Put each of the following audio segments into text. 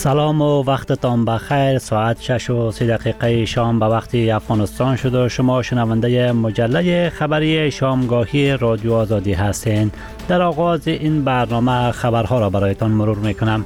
سلام و وقتتان بخیر. ساعت 6:03 شام به وقت افغانستان شد و شما شنونده مجله خبری شامگاهی رادیو آزادی هستین. در آغاز این برنامه خبرها را برایتان مرور میکنم.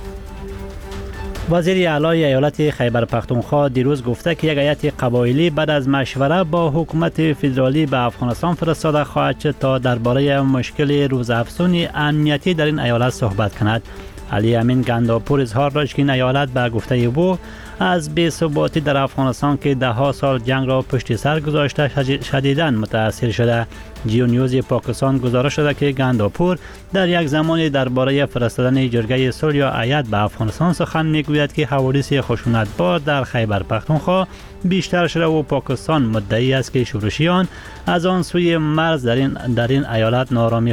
وزیر اعلی ایالت خیبر پختونخوا دیروز گفته که یک هیئت قبایلی بعد از مشوره با حکومت فدرالی به افغانستان فرستاده خواهد شد تا درباره مشکل روزافزون امنیتی در این ایالت صحبت کند. علی امین گنداپور اظهار داشت که این ایالت به گفته او از بی‌ثباتی در افغانستان که ده‌ها سال جنگ را پشت سر گذاشته شدیداً متاثر شده. جیو نیوز پاکستان گزارش داده که گنداپور در یک زمانی درباره فرستادن جرگه صلح یا هیئت به افغانستان سخن میگوید که حوادث خشونت‌بار در خیبر پختونخوا بیشتر شده و پاکستان مدعی است که شورشیان از آن سوی مرز در این ایالت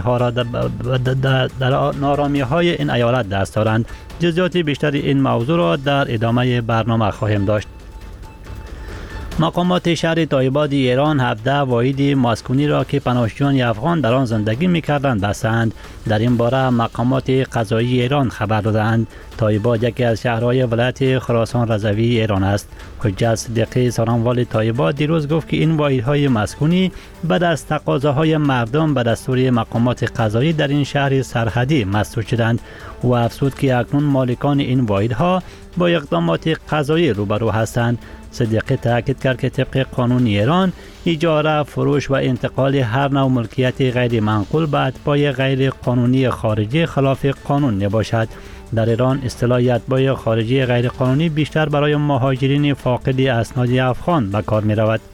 نارامی‌های این ایالت دست دارند. جزئیات بیشتر این موضوع را در ادامه برنامه خواهیم داشت. مقامات شهر تایباد ایران 17 واحد مسکونی را که پناهجویان افغان در آن زندگی می‌کردند بستند. در این باره مقامات قضایی ایران خبر دادند. تایباد یکی از شهرهای ولایت خراسان رضوی ایران است. حجت صدیقی سرانوال تایباد دیروز گفت که این واحدهای مسکونی بعد از تقاضاهای مردم به دستور مقامات قضایی در این شهر سرحدی مسدود شدند. او افزود که اکنون مالکان این واحدها با اقدامات قضایی روبرو هستند. صدیقی تاکید کرد که طبق قانون ایران اجاره، فروش و انتقال هر نوع ملکیت غیر منقول به اتباع غیر قانونی خارجی خلاف قانون نباشد. در ایران اصطلاح اتباع خارجی غیر قانونی بیشتر برای مهاجرین فاقد اسناد افغان به کار می رود.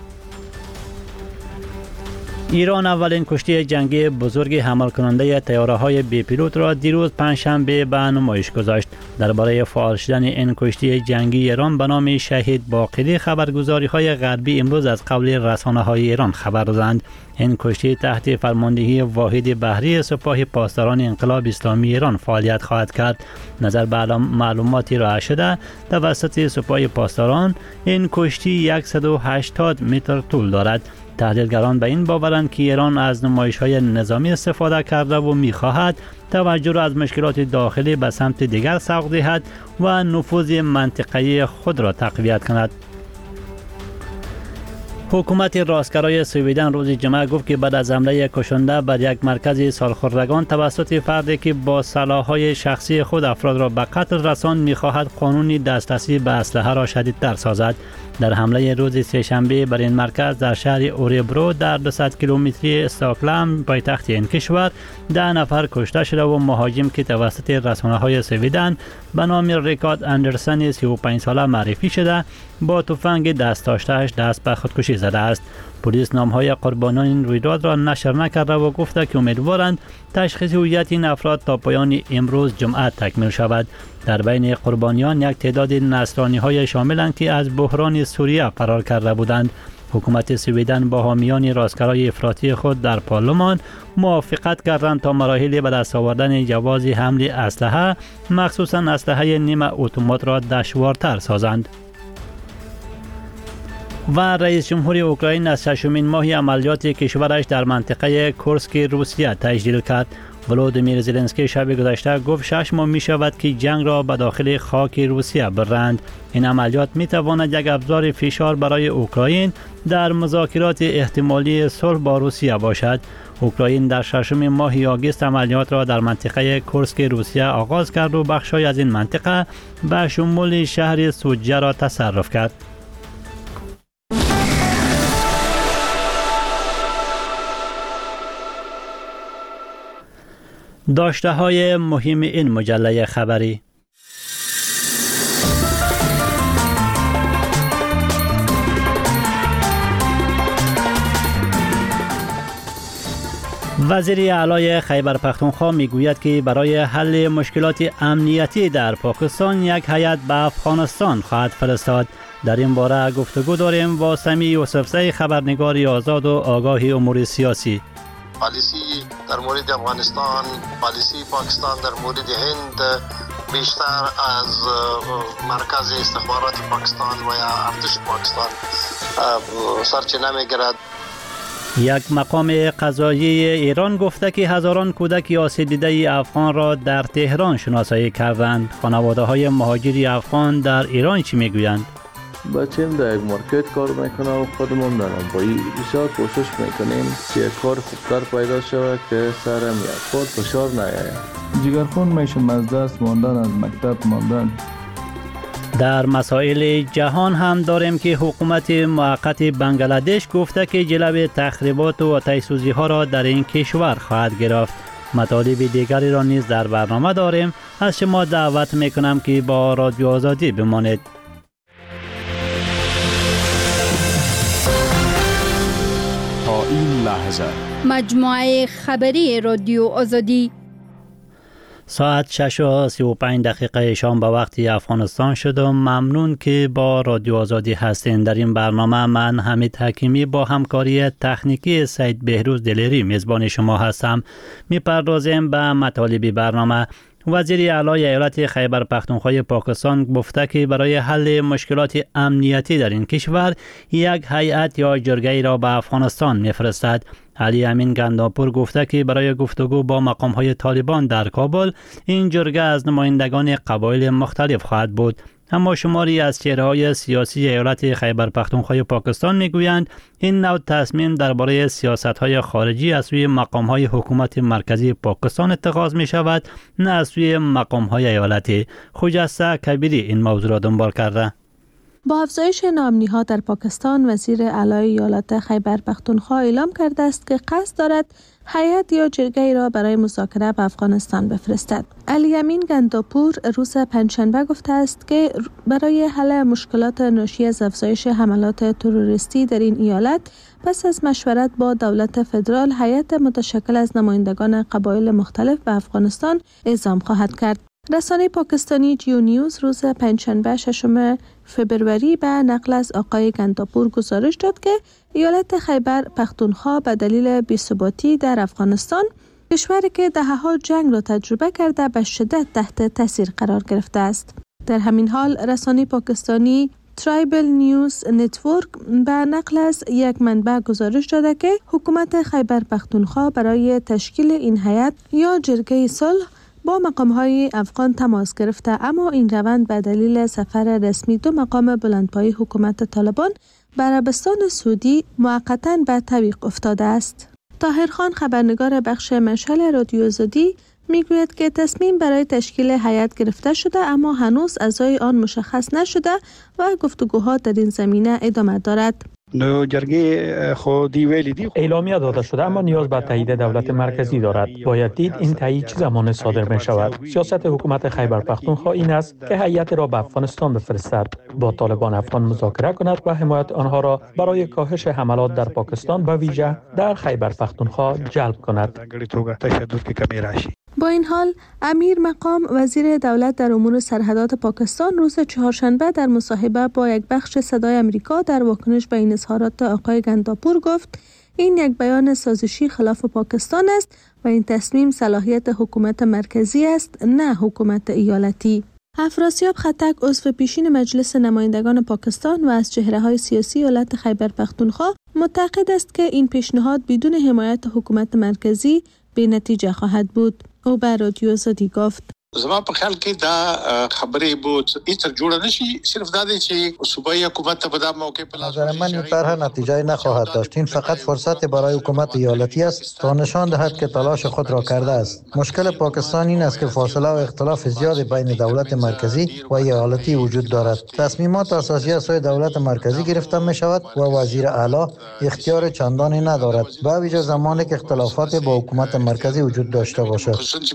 ایران اولین کشتی جنگی بزرگ حمل کننده طیاره‌های بی پیلوت را دیروز پنجشنبه به نمایش گذاشت. درباره فعال شدن این کشتی جنگی ایران به نام شهید باقری خبرگزاری‌های غربی امروز از قول رسانه‌های ایران خبر دادند. این کشتی تحت فرماندهی واحد بحری سپاه پاسداران انقلاب اسلامی ایران فعالیت خواهد کرد. نظر به معلوماتی ارائه شده توسط سپاه پاسداران این کشتی 180 متر طول دارد. تحلیلگران به این باورند که ایران از نمایش‌های نظامی استفاده کرده و می‌خواهد توجه را از مشکلات داخلی به سمت دیگر سوق دهد و نفوذ منطقه‌ای خود را تقویت کند. حکومت راستگرای سویدن روز جمعه گفت که بعد از حمله کشنده بر یک مرکز سالخوردگان توسط فردی که با سلاح‌های شخصی خود افراد را به قتل رساند می‌خواهد قانونی دسترسی به اسلحه را شدیدتر سازد. در حمله روز سه‌شنبه بر این مرکز در شهر اوریبرو در 200 کیلومتری استکهلم پایتخت این کشور 10 نفر کشته شده و مهاجم که توسط رسانه‌های سویدن به نام ریکارد اندرسن 35 ساله معرفی شده با تفنگ دست داشته‌اش دست به خودکشی زده است. پلیس نام‌های قربانیان این رویداد را نشر نکرده و گفته که امیدوارند تشخیص هویت این افراد تا پایان امروز جمعه تکمیل شود. در بین قربانیان یک تعداد نصرانی‌های شاملند که از بحران سوریه فرار کرده بودند. حکومت سویدن با حامیان راستگرای افراطی خود در پارلمان موافقت کردند تا مراحل به دست آوردن جواز حمل اسلحه مخصوصاً اسلحه نیمه اتومات را دشوارتر سازند. و رئیس جمهور اوکراین از 6مین ماه عملیات کشورش در منطقه کورسک روسیه تجلیل کرد. ولودیمیر زلنسکی شب گذشته گفت 6 ماه می شود که جنگ را به داخل خاک روسیه برند. این عملیات می تواند یک ابزار فشار برای اوکراین در مذاکرات احتمالی صلح با روسیه باشد. اوکراین در 6 ماه آگوست عملیات را در منطقه کورسک روسیه آغاز کرد و بخش‌های از این منطقه به شمول شهر سوجه را تصرف کرد. داشته های مهم این مجله خبری. وزیر اعلی خیبر پختونخوا میگوید که برای حل مشکلات امنیتی در پاکستان یک هیئت به افغانستان خواهد فرستاد. در این باره گفتگو داریم با سمی یوسفزی، خبرنگار آزاد و آگاه امور سیاسی. پالیسی در مورد افغانستان، پالیسی پاکستان در مورد هند بیشتر از مرکز استخبارات پاکستان و یا ارتش پاکستان سرچینه میگیرد. یک مقام قضایی ایران گفته که هزاران کودک آسیب دیده افغان را در تهران شناسایی کردند. خانواده های مهاجری افغان در ایران چی میگویند؟ بچه‌م در یک مارکت کار میکنه و خودمون در نانوایی بسیار کوشش میکنیم که کار خوبتر پیدا شود که سرم یک بار فشار نیاید. جگرخون میشم از درس ماندن، از مکتب ماندن. در مسائل جهان هم داریم که حکومت موقت بنگلادش گفته که جلوی تخریبات و آتش‌سوزی ها را در این کشور خواهد گرفت. مطالب دیگری را نیز در برنامه داریم. از شما دعوت میکنم که با رادیو آزادی بمانید. تا این لحظه مجموعه خبری رادیو آزادی ساعت 6:35 شام به وقت افغانستان شد و ممنون که با رادیو آزادی هستین. در این برنامه من حمید حکیمی با همکاری تکنیکی سید بهروز دلیری میزبان شما هستم. میپردازیم به مطالب برنامه. وزیر اعلی ایالت خیبر پختونخوا پاکستان گفته که برای حل مشکلات امنیتی در این کشور یک هیئت یا جرگه را به افغانستان میفرستد. علی امین گنداپور گفته که برای گفتگو با مقام‌های طالبان در کابل این جرگه از نمایندگان قبایل مختلف خواهد بود. اما شماری از چهره‌های سیاسی ایالت خیبر پختونخوا پاکستان میگویند این نوع تصمیم درباره سیاست‌های خارجی از سوی مقام‌های حکومت مرکزی پاکستان اتخاذ می‌شود، نه از سوی مقام‌های ایالتی. خجسته کبیری این موضوع را دنبال کرده. با افزایش ناامنی‌ها در پاکستان، وزیر اعلی ایالت خیبر پختونخوا اعلام کرده است که قصد دارد هیئت یا جرگه‌ای را برای مذاکره به افغانستان بفرستد. علی امین گنداپور روز پنجشنبه گفته است که برای حل مشکلات ناشی از افزایش حملات تروریستی در این ایالت پس از مشورت با دولت فدرال هیئت متشکل از نمایندگان قبایل مختلف به افغانستان اعزام خواهد کرد. رسانه پاکستانی جیو نیوز روز پنجشنبه 6 فبروری به نقل از آقای گنداپور گزارش داد که ایالت خیبر پختونخوا به دلیل بی‌ثباتی در افغانستان، کشوری که دهه‌ها جنگ را تجربه کرده، به شدت تحت تاثیر قرار گرفته است. در همین حال رسانه پاکستانی ترایبل نیوز نتورک به نقل از یک منبع گزارش داده که حکومت خیبر پختونخوا برای تشکیل این هیئت یا جرگه صلح با مقام‌های افغان تماس گرفته، اما این روند به دلیل سفر رسمی دو مقام بلندپایه حکومت طالبان به عربستان سعودی موقتاً به تعویق افتاده است. طاهرخان خبرنگار بخش مشعل رادیو آزادی میگوید که تصمیم برای تشکیل هیئت گرفته شده، اما هنوز اعضای آن مشخص نشده و گفتگوها در این زمینه ادامه دارد. اعلامیه داده شده اما نیاز به تایید دولت مرکزی دارد. باید دید این تایید چه زمان صادر می شود. سیاست حکومت خیبر پختونخوا این است که هیئت را به افغانستان بفرستد، با طالبان افغان مذاکره کند و حمایت آنها را برای کاهش حملات در پاکستان به ویژه در خیبر پختونخوا جلب کند. با این حال امیر مقام وزیر دولت در امور سرحدات پاکستان روز چهارشنبه در مصاحبه با یک بخش صدای امریکا در واکنش به این اظهارات آقای گنداپور گفت این یک بیان سازشی خلاف پاکستان است و این تصمیم صلاحیت حکومت مرکزی است، نه حکومت ایالتی. افراسیاب خطک عضو پیشین مجلس نمایندگان پاکستان و از چهره‌های سیاسی ایالت خیبر پختونخوا معتقد است که این پیشنهاد بدون حمایت حکومت مرکزی بی نتیجه خواهد بود. او به رادیو آزادی گفت زما په خیال کې دا خبرې بود هیڅ جوړه نشي، صرف دا دی چې صوبایي حکومت ته په دا موقع په نظر من این طرح نتیجه نخواهد داشت. این فقط فرصت برای حکومت ایالتی است تا نشان دهد که تلاش خود را کرده است. مشکل پاکستان این است که فاصله و اختلاف زیاد بین دولت مرکزی و ایالتی وجود دارد. تصمیمات اساسی از سوی دولت مرکزی گرفته می شود و وزیر اعلی اختیار چندانی ندارد، به ویژه زمانی که اختلافات با حکومت مرکزی وجود داشته باشد.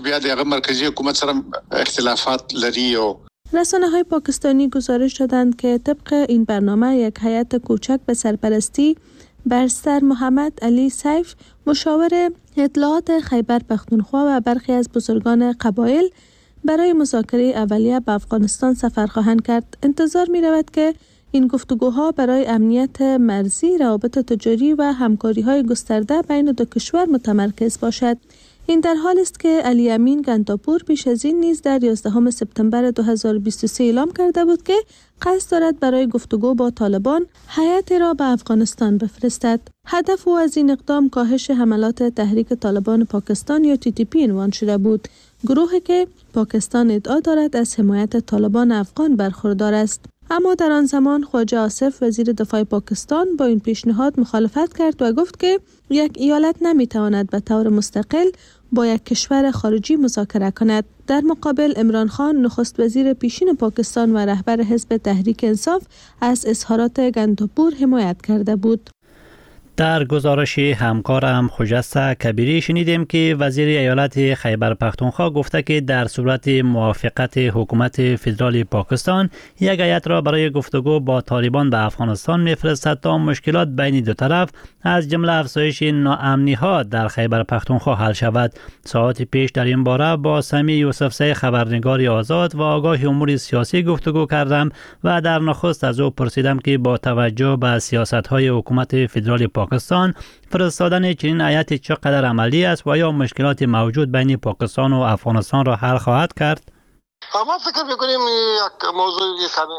اختلافات لري. رسانه‌های پاکستانی گزارش دادند که طبق این برنامه یک هیئت کوچک به سرپرستی برستر محمد علی سیف، مشاور اطلاعات خیبر پختونخوا و برخی از بزرگان قبایل برای مذاکره اولیه به افغانستان سفر خواهند کرد. انتظار می رود که این گفتگوها برای امنیت مرزی، روابط تجاری و همکاری‌های گسترده بین دو کشور متمرکز باشد. این در حال است که علی امین گنداپور پیش از این نیز در 11 سپتامبر 2023 اعلام کرده بود که قصد دارد برای گفتگو با طالبان هیئتی را به افغانستان بفرستد. هدف او از این اقدام کاهش حملات تحریک طالبان پاکستان یا TTP عنوان شده بود، گروهی که پاکستان ادعا دارد از حمایت طالبان افغان برخوردار است. اما در آن زمان خواجه آصف وزیر دفاع پاکستان با این پیشنهاد مخالفت کرد و گفت که یک ایالت نمیتواند به طور مستقل با یک کشور خارجی مذاکره کند. در مقابل عمران خان نخست وزیر پیشین پاکستان و رهبر حزب تحریک انصاف از اظهارات گنداپور حمایت کرده بود. در گزارش همکارم خجست کبیری شنیدیم که وزیر ایالت خیبر پختونخوا گفته که در صورت موافقت حکومت فدرال پاکستان یک هیئت را برای گفتگو با طالبان به افغانستان میفرستد تا مشکلات بین دو طرف از جمله افزایش ناامنی ها در خیبر پختونخوا حل شود. ساعت پیش در این باره با سمی یوسفزی خبرنگار آزاد و آگاه امور سیاسی گفتگو کردم و در نخست از او پرسیدم که با توجه به سیاست های حکومت فدرال پاکستان فرستادن چنین هیئتی چقدر عملی است و یا مشکلات موجود بین پاکستان و افغانستان را حل خواهد کرد؟ ما فکر میکنیم یک موضوع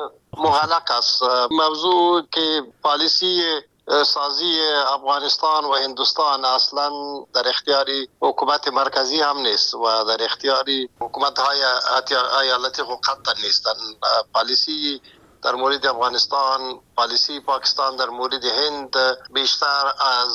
مغلق است. موضوع که پالیسی سازی افغانستان و هندوستان اصلا در اختیار حکومت مرکزی هم نیست و در اختیار حکومت های ایالتی قطعا نیستند. پالیسی در مورد افغانستان، پالیسی پاکستان در مورد هند بیشتر از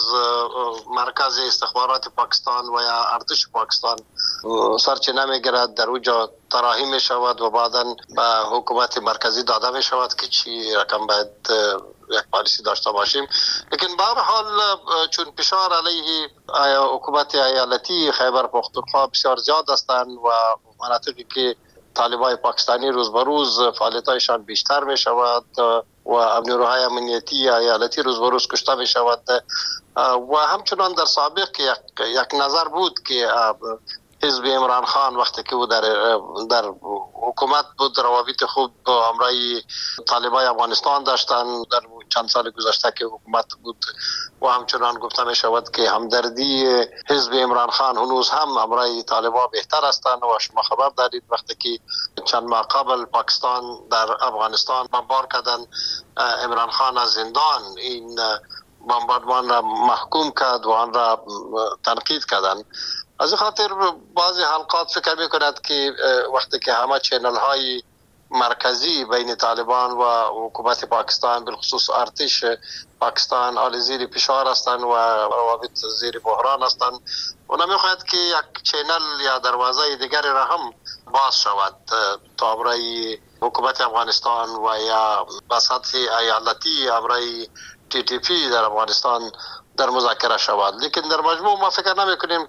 مرکز استخبارات پاکستان و یا ارتش پاکستان سرچینه میگیرد. در اونجا طراحی می شود و بعدا به حکومت مرکزی داده می شود که چی رقم باید یک پالیسی داشته باشیم. لیکن به هر حال چون فشار علیه حکومت ایالتی خیبر پختونخوا بسیار زیاد هستند و مناطقی که طالبای پاکستانی روز به روز فعالیتایشان بیشتر می شود و نیروهای امنیتی ایالتی روز به روز کشته می شود و همچنان در سابق یک نظر بود که حزب عمران خان وقتی که او در حکومت بود روابط خوب با همراه طالبای افغانستان داشتن. در چند سال گذشته که حکومت بود و همچنان گفته می شود که همدردی حزب عمران خان هنوز هم همراه طالبان بهتر هستند و شما خبر دارید وقتی که چند ماه قبل پاکستان در افغانستان بمبار کردن عمران خان از زندان، این بمباردمان را محکوم کرد و آن را تنقید کردن. از خاطر بعضی حلقات فکر می کند که وقتی که همه چینل های مرکزی بین طالبان و حکومت پاکستان بالخصوص ارتش پاکستان آل زیر فشار هستند و روابط زیر بحران هستند و نمیخواهد که یک چینل یا دروازه دیگری را هم باز شود تا برای حکومت افغانستان و یا به سطح ایالتی برای TTP در افغانستان در مذاکره شود. لیکن در مجموع ما فکر نمی کنیم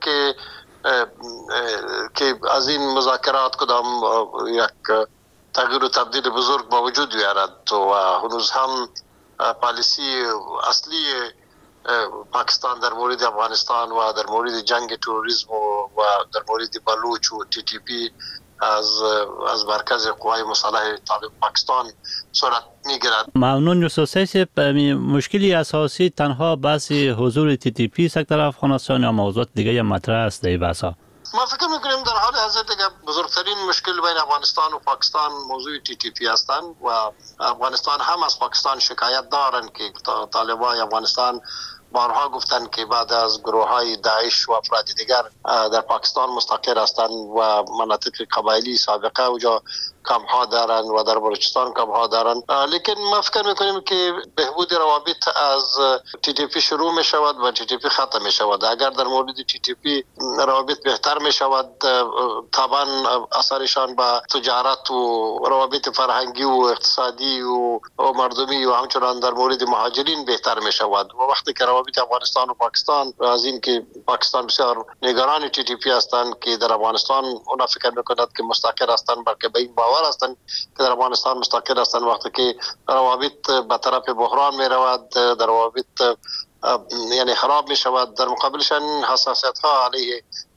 که از این مذاکرات کدام یک تغییر و تبدیل بزرگ با وجود بیارد و هنوز هم پالیسی اصلی پاکستان در مورد افغانستان و در مورد جنگ تروریسم و در مورد بلوچ و TTP از مرکز قوای مسلح پاکستان صورت میگیرد. ممنون یوسفزی. مشکلی اساسی تنها بحث حضور TTP سکتر افغانستان یا موضوعات دیگه مطرح است در بحثا؟ ما فکر میکنیم در حال حاضر دیگه بزرگترین مشکل بین افغانستان و پاکستان موضوع TTP هستند و افغانستان هم از پاکستان شکایت دارند که طالبان افغانستان بارها گفتند که بعد از گروه های داعش و افراد دیگر در پاکستان مستقر هستند و مناطق قبایلی سابقه اوجا کم ها دارند و در بلوچستان کم ها دارند. لیکن ما فکر میکنیم که بهبود روابط از TTP شروع می شود و TTP ختم می شود. اگر در مورد TTP روابط بهتر می شود طبعا اثرشان به تجارت و روابط فرهنگی و اقتصادی و مردمی و همچنان در مورد مهاجرین بهتر می شود. و وقتی که روابط افغانستان و پاکستان از این که پاکستان بسیار نگران TTP هستند که در افغانستان اونا فکر میکند که مستقر هستند بلکه به این باور هستند که در افغانستان مستقر هستند، وقتی که روابط به طرف بحران می رود در روابط یعنی خراب می شود، در مقابلشان حساسیت ها علیه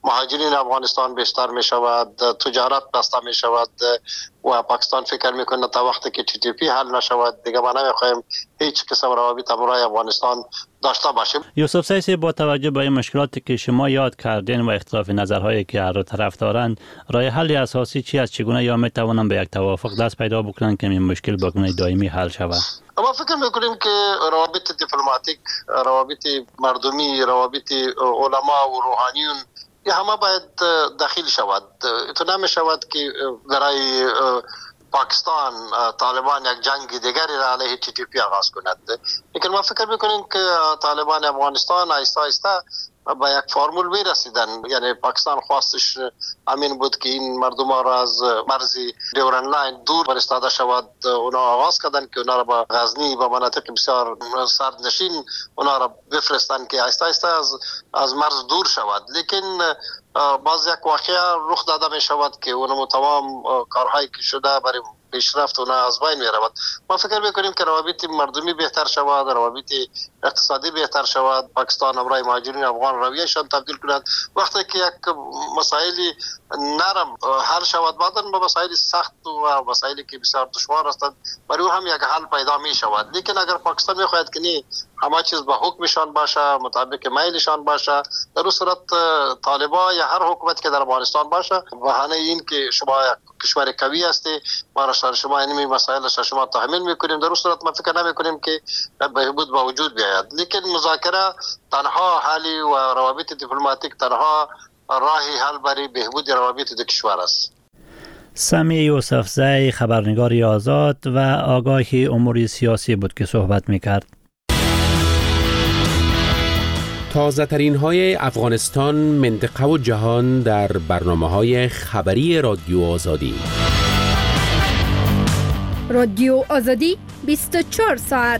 مهاجرین افغانستان بیشتر می شود، تجارت بسته می شود و پاکستان فکر میکنه تا وقتی که تی تی پی حل نشود دیگه ما نمیخوایم هیچ قسم روابط همراه افغانستان داشته باشیم. یوسف سیسی، با توجه به این مشکلاتی که شما یاد کردین و اختلاف نظرهایی که هر دو طرف دارند، راه حل اساسی چی است؟ چگونه یا می توانند به یک توافق دست پیدا بکنند که این مشکل با گونه دائمی حل شود؟ ما فکر میکنیم که روابط دیپلماتیک، روابط مردمی، روابط علما و روحانیون همه باید داخل شود. تو نمی شود که برای پاکستان طالبان یک جنگ دیگری را علیه تی تی پی آغاز کند. لیکن ما فکر میکنیم که طالبان افغانستان آیسته آیسته با یک فرمول میرسیدن. یعنی پاکستان خواستش همین بود که این مردم را از مرز ډیورند لاین دور فرستاده شود. اونا آغاز کردن که اونا را با غزنی و مناطق بسیار سردنشین اونا را بفرستن که آیسته آیسته از مرز دور شود. لیکن باز یک واقعه رخ داده می شود که اونم تمام کارهایی که شده برای پیشرفت اونا از بین می رود. ما فکر میکنیم که روابط مردمی بهتر شود، روابط اقتصادی بهتر شود، پاکستان امرای مهاجرین افغان رویهشان تبدیل کند. وقتی که یک مسائلی نرم حل شود، بعداً به مسائل سخت و مسائلی که بسیار دشوار هستند برای هم یک حل پیدا می شود. لیکن اگر پاکستان میخواهد که نه همه چیز به حکمشان باشه، مطابق میلشان باشه، در اون صورت طالبان یا هر حکومت که در افغانستان باشه بهانه این که شما کشور قوی هستی، ما را شما اینمی مسائل شما تحمل میکنیم، در اون صورت ما فکر نمیکنیم که بهبود به وجود بیاید. لیکن مذاکره تنها حلی و روابط دیپلماتیک تنها راهی حل برای بهبود روابط دو کشور است. سمی یوسفزی، خبرنگار آزاد و آگاه امور سیاسی بود که صحبت میکرد. تازه ترین های افغانستان، منطقه و جهان در برنامه‌های خبری رادیو آزادی. رادیو آزادی 24 ساعت.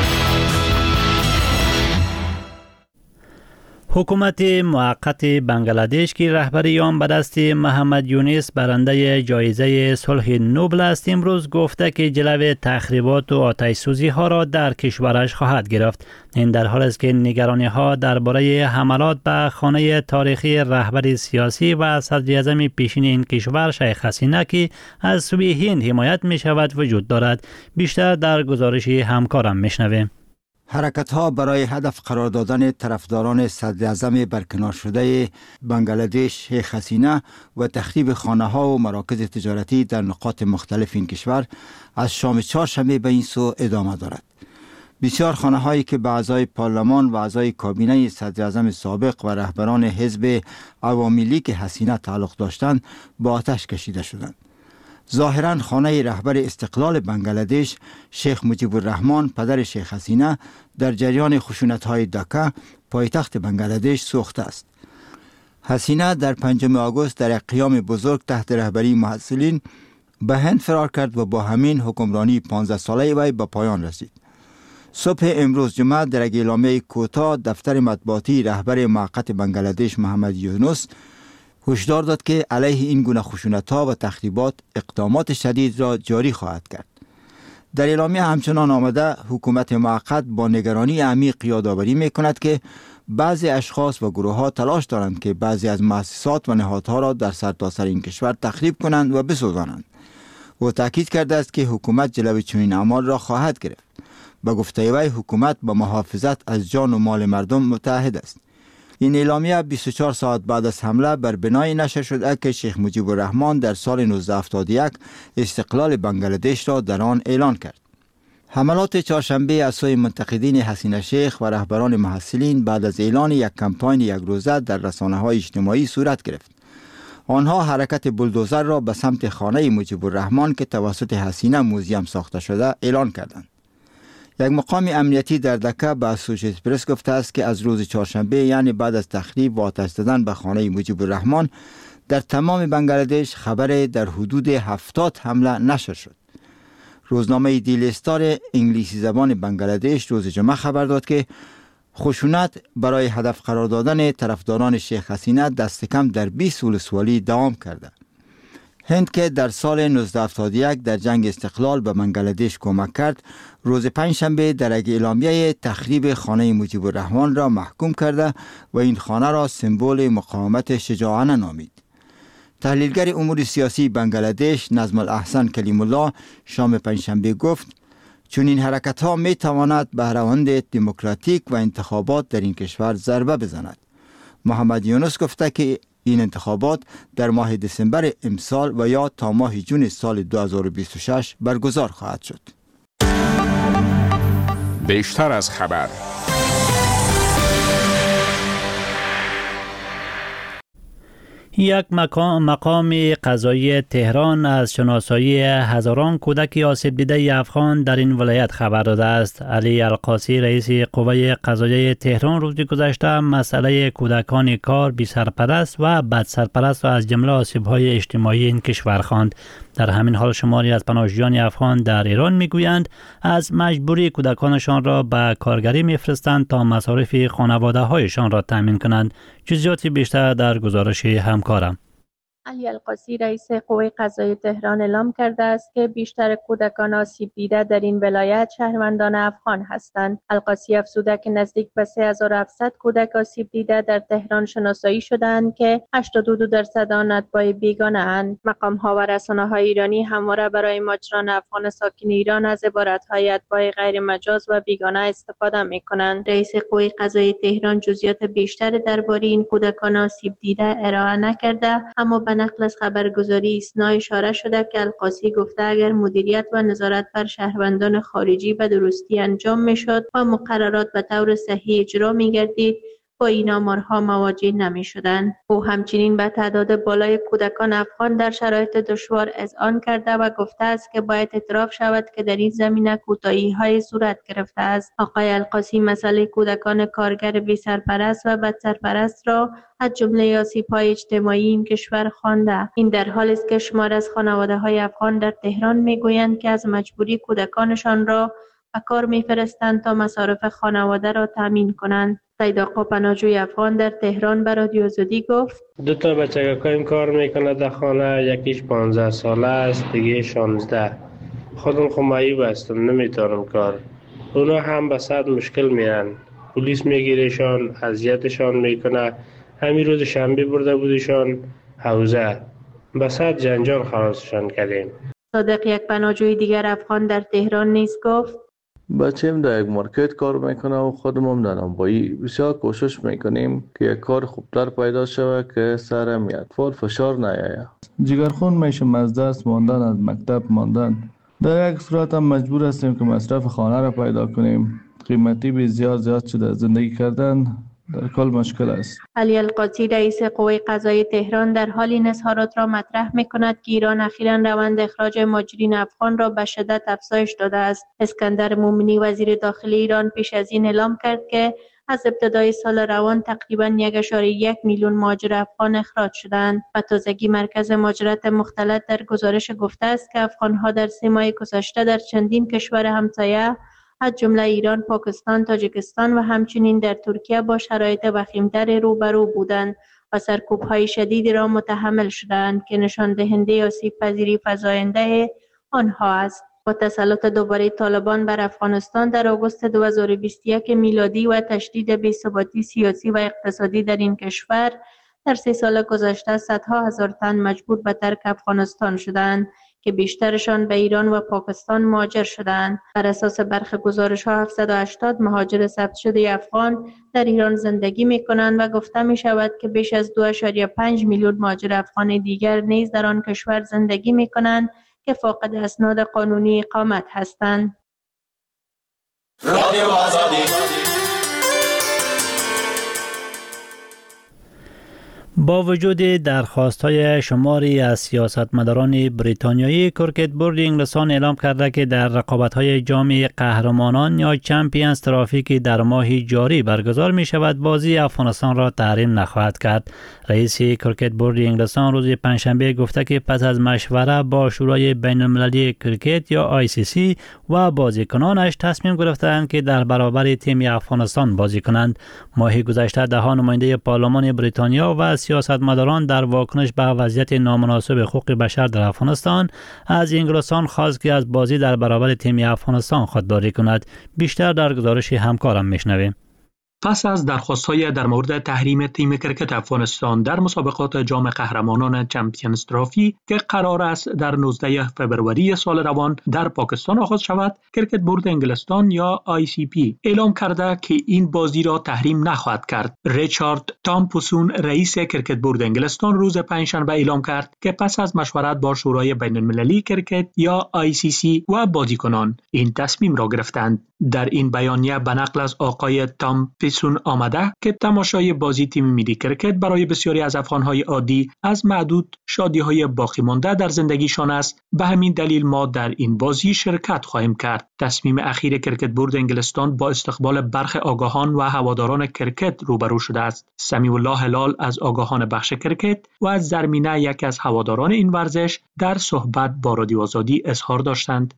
حکومت موقت بنگلادش که رهبری آن به دست محمد یونس برنده جایزه صلح نوبل است، امروز گفته که جلوی تخریبات و آتش سوزی ها را در کشورش خواهد گرفت. این در حالی است که نگرانی ها درباره حملات به خانه تاریخی رهبر سیاسی و صدر اعظم پیشین این کشور شیخ حسینه که از سوی هند حمایت می شود وجود دارد. بیشتر در گزارش همکارم میشنویم. حرکت‌ها برای هدف قرار دادن طرفداران صدر اعظم برکنار شده بنگلادش شیخ حسینه و تخریب خانه‌ها و مراکز تجارتی در نقاط مختلف این کشور از شام چهارشنبه به این سو ادامه دارد. بسیار خانه‌هایی که به اعضای پارلمان و اعضای کابینه صدر اعظم سابق و رهبران حزب عوامی لیگ حسینه تعلق داشتند با آتش کشیده شدند. ظاهراً خانه رهبر استقلال بنگلادش شیخ مجیب الرحمان پدر شیخ حسینه در جریان خشونت‌های دکه پایتخت بنگلادش سوخته است. حسینه در 5 آگوست در یک قیام بزرگ تحت رهبری محصلین به هند فرار کرد و با همین حکمرانی 15 ساله وی به پایان رسید. صبح امروز جمعه در یک اعلامیه کوتاه دفتر مطبوعاتی رهبر موقت بنگلادش محمد یونس هشدار داد که علیه این گونه خشونت‌ها و تخریبات اقدامات شدید را جاری خواهد کرد. در اعلامیه همچنان آمده حکومت موقت با نگرانی عمیق یادآوری می‌کند که بعضی اشخاص و گروه‌ها تلاش دارند که بعضی از مؤسسات و نهادها را در سرتاسر این کشور تخریب کنند و بسوزانند. او تاکید کرده است که حکومت جلوی چنین اعمال را خواهد گرفت. به گفته وی حکومت با محافظت از جان و مال مردم متحد است. این اعلامیه 24 ساعت بعد از حمله بر بنای نشر شده که شیخ مجیب الرحمان در سال 1971 استقلال بنگلادش را در آن اعلان کرد. حملات چهارشنبه از سوی منتقدین حسینه شیخ و رهبران محصلین بعد از اعلان یک کمپاین یک روزه در رسانه‌های اجتماعی صورت گرفت. آنها حرکت بولدوزر را به سمت خانه مجیب الرحمان که توسط حسینه موزیم ساخته شده اعلان کردند. یک مقام امنیتی در دکه به اسوشیتد پرس گفته است که از روز چهارشنبه یعنی بعد از تخریب و آتش زدن به خانه مجیب الرحمان در تمام بنگلادش خبر در حدود 70 حمله نشر شد. روزنامه دیلی استار انگلیسی زبان بنگلادش روز جمعه خبر داد که خشونت برای هدف قرار دادن طرفداران شیخ حسینه دست کم در 20 ولسوالی دوام کرده. هند که در سال 1971 در جنگ استقلال به بنگلادش کمک کرد، روز پنجشنبه در یک اعلامیه تخریب خانه مجیب الرحمن را محکوم کرده و این خانه را سمبل مقاومت شجاعانه نامید. تحلیلگر امور سیاسی بنگلادش نظم الاحسن کلیم الله شام پنجشنبه گفت چون این حرکت ها می تواند به روند دموکراتیک و انتخابات در این کشور ضربه بزند. محمد یونس گفته که این انتخابات در ماه دسامبر امسال و یا تا ماه جون سال 2026 برگزار خواهد شد. بیشتر از خبر. یک مقام قضایی تهران از شناسایی هزاران کودک آسیب دیده افغان در این ولایت خبر داده است. علی القاسی رئیس قوه قضاییه تهران روز گذشته مسئله کودکان کار بی سرپرست و بد سرپرست را از جمله آسیب‌های اجتماعی این کشور خواند. در همین حال شماری از پناهجویان افغان در ایران میگویند از مجبوری کودکانشان را به کارگری میفرستند تا مصارف خانواده هایشان را تامین کنند. جزئیات بیشتر در گزارش همکارم. علی القاسی رئیس قوه قضاییه تهران اعلام کرده است که بیشتر کودکان آسیب دیده در این ولایت شهروندان افغان هستند. القاسی افزوده که نزدیک به 3700 کودک آسیب دیده در تهران شناسایی شدند که 82% آن اتباع بیگانه اند. مقام ها و رسانه های ایرانی همواره برای مهاجران افغان ساکن ایران از عبارت های اتباع غیر مجاز و بیگانه استفاده می کنند. رئیس قوه قضاییه تهران جزئیات بیشتر درباره این کودکان آسیب دیده ارائه نکرده، اما به نقل از خبرگزاری ایسنا اشاره شده که القاسی گفته اگر مدیریت و نظارت بر شهروندان خارجی به درستی انجام میشد و مقررات به طور صحیح اجرا میگردید با این آمارها مواجه نمی شدند. او همچنین به تعداد بالای کودکان افغان در شرایط دشوار اذعان کرده و گفته است که باید اعتراف شود که در این زمینه کوتاهی‌های صورت گرفته است. آقای القاسی مسئله کودکان کارگر بی سرپرست و بد سرپرست را از جمله آسیب‌های اجتماعی این کشور خوانده. این در حالی است که شمار از خانواده‌های افغان در تهران میگویند که از مجبوری کودکانشان را به کار میفرستند تا مصارف خانواده را تامین کنند. سید آقا پناهجوی افغان در تهران به رادیو آزادی گفت 2 تا بچگکایم کار میکنه در خانه، یکیش 15 ساله است، دیگه 16. خودم خمایی هستم، نمیتونم کار. اونا هم به صد مشکل میرن، پلیس میگیرشان، اذیتشان میکنه. همین روز شنبه برده بودشان حوزه، به صد جنجال خلاصشان کردیم. صادق یک پناهجوی دیگر افغان در تهران نیز گفت بچه‌م در یک مارکت کار میکنه و خودم هم در نانوایی بسیار کوشش میکنیم که یک کار خوبتر پیدا شود که سرم اطفال فشار نیاید. جگرخون میشم از دست ماندن، از مکتب ماندن. در یک صورت هم مجبور هستیم که مصرف خانه را پیدا کنیم. قیمتی به زیاد شده، زندگی کردن در کل مشکل است. علی القاسی رئیس قوه قضاییه تهران در حال این اظهارات را مطرح می‌کند که ایران اخیراً روند اخراج مهاجرین افغان را به شدت افزایش داده است. اسکندر مومنی وزیر داخلی ایران پیش از این اعلام کرد که از ابتدای سال روان تقریباً 1.1 میلیون مهاجر افغان اخراج شدند. به تازگی مرکز مهاجرت مختلط در گزارش گفته است که افغان‌ها در 3 ماه گذشته در چندین کشور همسایه از جمله ایران، پاکستان، تاجیکستان و همچنین در ترکیه با شرایط وخیم‌تر روبرو بودند و سرکوب‌های شدیدی را متحمل شدند که نشان دهنده آسیب پذیری فزاینده آنها است. با تسلط دوباره طالبان بر افغانستان در آگوست 2021 میلادی و تشدید بی‌ثباتی سیاسی و اقتصادی در این کشور، در 3 سال گذشته صدها هزار تن مجبور به ترک افغانستان شدند که بیشترشان به ایران و پاکستان مهاجر شدند. بر اساس برخی گزارش‌ها 780 مهاجر ثبت شده افغان در ایران زندگی می‌کنند و گفته می‌شود که بیش از 2.5 میلیون مهاجر افغان دیگر نیز در آن کشور زندگی می‌کنند که فاقد اسناد قانونی اقامت هستند. رادیو آزادی. با وجود درخواست‌های شماری از سیاستمداران بریتانیایی، کرکت بورد انگلستان اعلام کرده که در رقابت‌های جام قهرمانان یا چمپیونز ترافی در ماه جاری برگزار می‌شود، بازی افغانستان را تحریم نخواهد کرد. رئیس کرکت بورد انگلستان روز پنجشنبه گفته که پس از مشوره با شورای بین‌المللی کرکت یا ICC و بازیکنانش تصمیم گرفتند که در برابر تیم افغانستان بازی کنند. ماه گذشته 10 نماینده پارلمان بریتانیا و سیاستمداران در واکنش به وضعیت نامناسب حقوق بشر در افغانستان از انگلستان خواست که از بازی در برابر تیم افغانستان خودداری کند. بیشتر در گزارش همکارم میشنویم. پس از درخواست‌های در مورد تحریم تیم کرکت افغانستان در مسابقات جام قهرمانان چمپیونز ترافی که قرار است در 19 فبروری سال روان در پاکستان آغاز شود، کرکت بورد انگلستان یا ICP اعلام کرده که این بازی را تحریم نخواهد کرد. ریچارد تامپسون رئیس کرکت بورد انگلستان روز پنجشنبه اعلام کرد که پس از مشورت با شورای بین‌المللی کرکت یا ICC و بازیکنان این تصمیم را گرفتند. در این بیانیه به نقل از آقای تامپسون آمده که تماشای بازی تیم ملی کرکت برای بسیاری از افغان‌های عادی از معدود شادی‌های باقی مانده در زندگیشان است. به همین دلیل ما در این بازی شرکت خواهیم کرد. تصمیم اخیر کرکت بورد انگلستان با استقبال برخی آگاهان و هواداران کرکت روبرو شده است. سمیع الله هلال از آگاهان بخش کرکت و از زرمینه یک از هواداران این ورزش در صحبت با رادیو آزادی اظهار داشتند.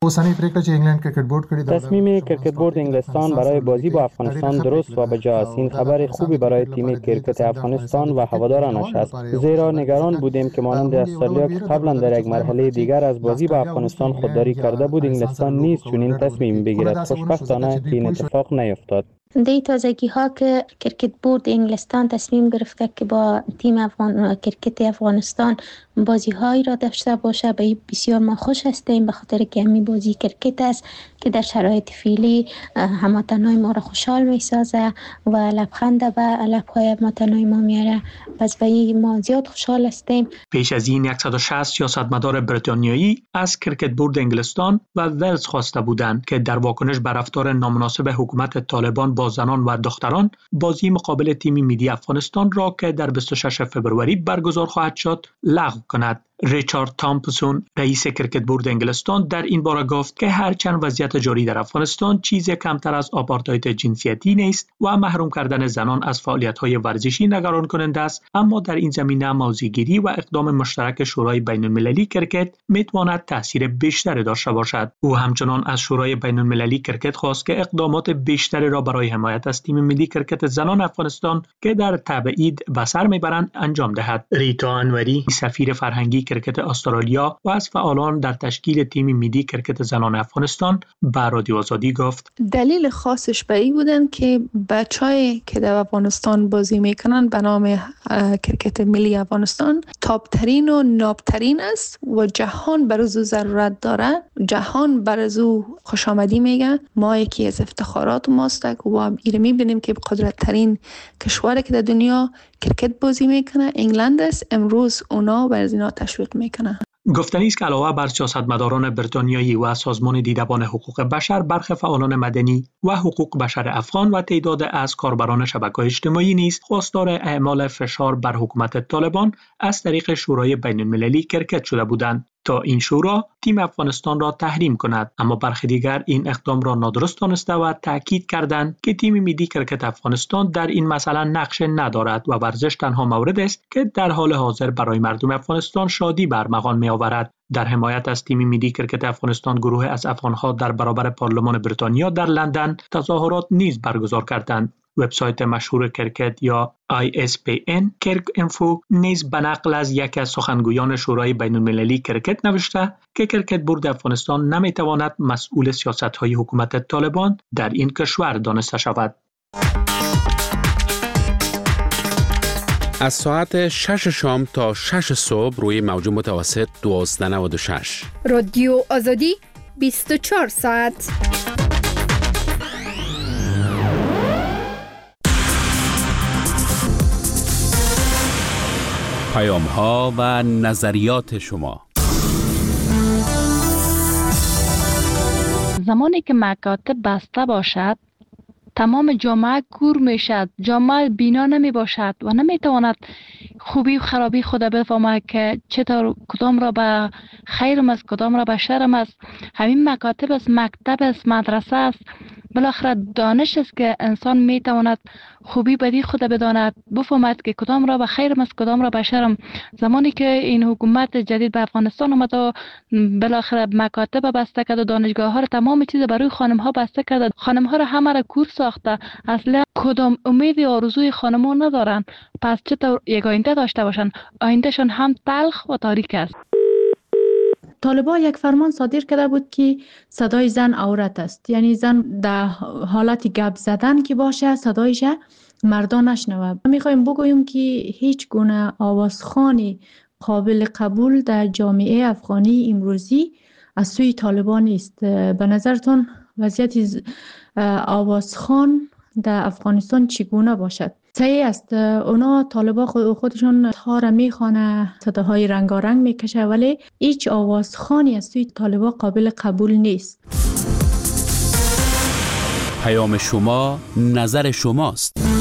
تصمیم کرکت بورد انگلستان برای بازی با افغانستان درست و بجا است. این خبر خوبی برای تیم کرکت افغانستان و هوادارانش است، زیرا نگران بودیم که مانند استرالیا که قبلا در یک مرحله دیگر از بازی با افغانستان خودداری کرده بود، انگلستان نیز چنین تصمیم بگیرد. خوشبختانه این اتفاق نیفتاد. دی تازگی ها که کرکت بورد انگلستان تصمیم گرفته که با تیم کرکت افغانستان بازی هایی را داشته باشه، به بسیار ما خوش هستیم، به خاطر که همین بازی کرکت است که در شرایط فعلی هموطنان ما را خوشحال می سازه و لبخند به لبهای هموطنان ما میاره. پس به ما زیاد خوشحال هستیم. پیش از این 160 سیاستمدار بریتانیایی از کرکت بورد انگلستان و ولز خواسته بودند که در واکنش به رفتار نامناسب حکومت طالبان با زنان و دختران بازی مقابل تیم ملی افغانستان را که در 26 فبروری برگزار خواهد شد لغو کند. ریچارد تامپسون رئیس کرکت بورد انگلستان در این باره گفت که هرچند وضعیت جاری در افغانستان چیز کمتر از آپارتاید جنسیتی نیست و محروم کردن زنان از فعالیت‌های ورزشی نگران کننده است، اما در این زمینه موضع‌گیری و اقدام مشترک شورای بین‌المللی کرکت میتواند تاثیر بیشتری داشته باشد. او همچنان از شورای بین‌المللی کرکت خواست که اقدامات بیشتری را برای حمایت از تیم ملی کرکت زنان افغانستان که در تبعید به سر میبرند انجام دهد. ریتا انوری سفیر فرهنگی کرکت استرالیا و از فعالان در تشکیل تیم ملی کرکت زنان افغانستان به رادیو آزادی گفت دلیل خاصش به این بودن که بچه‌ای که در افغانستان بازی میکنن به نام کرکت ملی افغانستان تاپترین و نابترین است و جهان بر از ضرورت داره. جهان بر از خوش آمدی میگه. ما یکی از افتخارات ماست و این میبینیم که قدرت ترین کشوری که در دنیا کرکت بازی میکنه انگلند است. امروز اونا بر از اینا تشویق میکنه. گفتنی است که علاوه بر سیاستمداران بریتانیایی و سازمان دیدبان حقوق بشر، برخی فعالان مدنی و حقوق بشر افغان و تعداد از کاربران شبکه‌های اجتماعی نیز خواستار اعمال فشار بر حکومت طالبان از طریق شورای بین‌المللی کرکت شده بودند تا این شورا تیم افغانستان را تحریم کند، اما برخی دیگر این اقدام را نادرست دانسته و تاکید کردند که تیم ملی کرکت افغانستان در این مسئله نقش ندارد و ورزش تنها مورد است که در حال حاضر برای مردم افغانستان شادی برمغان می‌آورد. در حمایت از تیم ملی کرکت افغانستان گروه از افغان‌ها در برابر پارلمان بریتانیا در لندن تظاهرات نیز برگزار کردند. وبسایت مشهور کرکت یا ISPN کرک انفو نیز به نقل از یکی از سخنگویان شورای بین‌المللی کرکت نوشته که کرکت بورد افغانستان نمیتواند مسئول سیاست‌های حکومت طالبان در این کشور دانسته شود. از ساعت 6 شام تا 6 صبح روی موج متوسط 1296 رادیو آزادی 24 ساعت. پیام‌ها و نظریات شما. زمانی که مکاتب بسته باشد تمام جامعه کور می شد، جامعه بینا نمی باشد و نمی تواند خوبی و خرابی خود بفهمد که چطور کدام را به خیرم است کدام را به شرم است. همین مکاتب است، مکتب است، مدرسه است بالاخره دانش است که انسان میتواند خوبی بدی خود بداند، بفهمد که کدام را به خیر است کدام را به شر. زمانی که این حکومت جدید به افغانستان آمد و بالاخره مکاتب بسته کرد و دانشگاه ها را تمام چیز برای خانم ها بسته کرد، خانم ها را همه را کور ساخته، اصلا کدام امید و آرزوی خانم ها ندارن. پس چطور یک آینده داشته باشن؟ آیندهشان هم تلخ و تاریک است. طالبان یک فرمان صادر کرده بود که صدای زن عورت است، یعنی زن در حالت گپ زدن که باشه صدایش مردان نشنوه. میخوایم بگوییم که هیچ گونه آوازخوانی قابل قبول در جامعه افغانی امروزی از سوی طالبان نیست. به نظرتون وضعیت آوازخوان در افغانستان چگونه باشد؟ صحیح است، اونا طالبان خودشون تار میخوانه، صداهای رنگارنگ میکشه، ولی هیچ آوازخوانی از سوی طالبان قابل قبول نیست. پیام شما، نظر شماست.